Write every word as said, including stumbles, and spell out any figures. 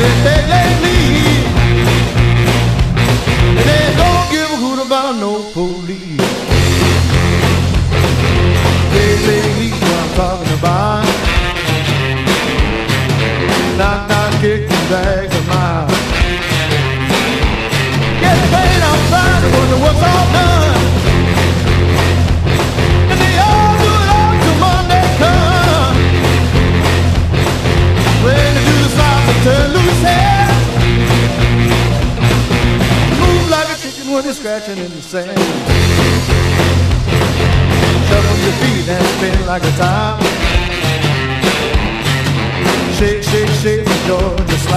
been bad lately. And they don't give a hoot about no police. Bad lately, what I'm talking about. Knock, knock, kicking back a mile. Get paid outside when the work's all done. And they all do it all till Monday come. When they do the slides and turn loose hair. Move like a chicken when they're scratching in the sand. Shuffle your feet and spin like a top. Shake, shake, shake, Georgia slide.